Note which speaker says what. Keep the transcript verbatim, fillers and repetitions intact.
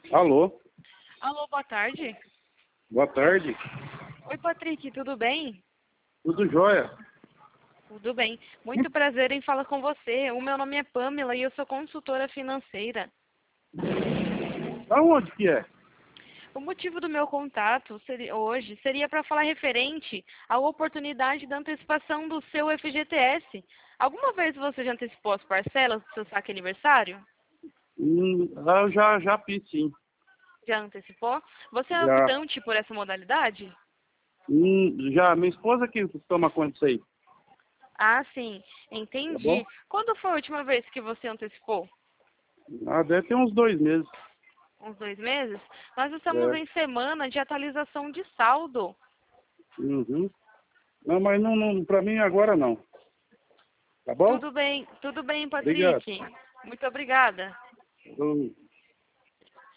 Speaker 1: Alô,
Speaker 2: Alô, boa tarde.
Speaker 1: boa tarde.
Speaker 2: Oi, Patrick, tudo bem?
Speaker 1: Tudo jóia?
Speaker 2: Tudo bem. Muito prazer em falar com você. O meu nome é Pamela e eu sou consultora financeira.
Speaker 1: Aonde que é?
Speaker 2: O motivo do meu contato seria- hoje seria para falar referente à oportunidade da antecipação do seu F G T S. Alguma vez você já antecipou as parcelas do seu saque aniversário?
Speaker 1: Hum, ah, eu já, já fiz sim.
Speaker 2: Já antecipou? Você é
Speaker 1: Já.
Speaker 2: optante por essa modalidade?
Speaker 1: Hum, já, minha esposa que toma conta disso aí,
Speaker 2: Ah, sim.
Speaker 1: tá bom?
Speaker 2: Entendi. Quando foi a última vez que você antecipou?
Speaker 1: Ah, deve ter uns dois meses.
Speaker 2: Uns dois meses? Nós estamos
Speaker 1: É.
Speaker 2: em semana de atualização de saldo.
Speaker 1: Uhum. Não, mas não, não, pra mim agora não. Tá bom?
Speaker 2: Tudo bem, tudo bem,
Speaker 1: Obrigado.
Speaker 2: Patrick. Muito obrigada.
Speaker 1: Eu-